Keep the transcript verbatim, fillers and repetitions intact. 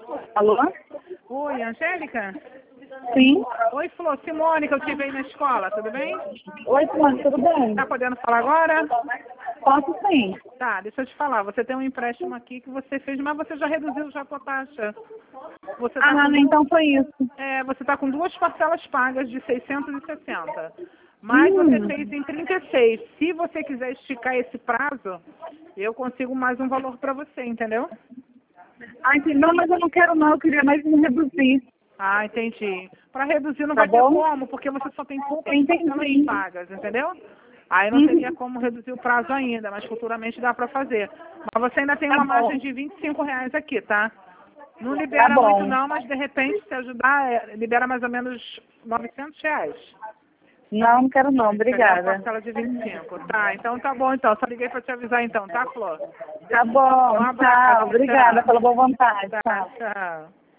Alô? Oi, Angélica? Sim. Oi, Flor. Simone, que eu tive aí na escola, tudo bem? Oi, Simone, tudo bem? Tá podendo falar agora? Posso sim. Tá, deixa eu te falar. Você tem um empréstimo aqui que você fez, mas você já reduziu já a tua taxa. Você tá Ah, com, então foi isso. é, você tá com duas parcelas pagas de seiscentos e sessenta. Mas você Hum. fez em trinta e seis. Se você quiser esticar esse prazo, eu consigo mais um valor para você, entendeu? Ah, entendi. Não, mas eu não quero não, eu queria mais me reduzir. Ah, entendi. Para reduzir não Tá vai ter bom? como, porque você só tem poucas Entendi. parcelas pagas, entendeu? Aí não Uhum. teria como reduzir o prazo ainda, mas futuramente dá para fazer. Mas você ainda tem Tá uma bom. margem de vinte e cinco reais aqui, tá? Não Tá libera muito bom. não, mas de repente, se ajudar, é, libera mais ou menos novecentos reais. Não, não quero não, Pegar a obrigada. parcela de vinte e cinco. Tá, então tá bom então. Só liguei para te avisar então, tá, Flor? Tá bom, Um abraço. tchau. Obrigada Tchau. pela boa vontade. Tá, Tchau. tchau.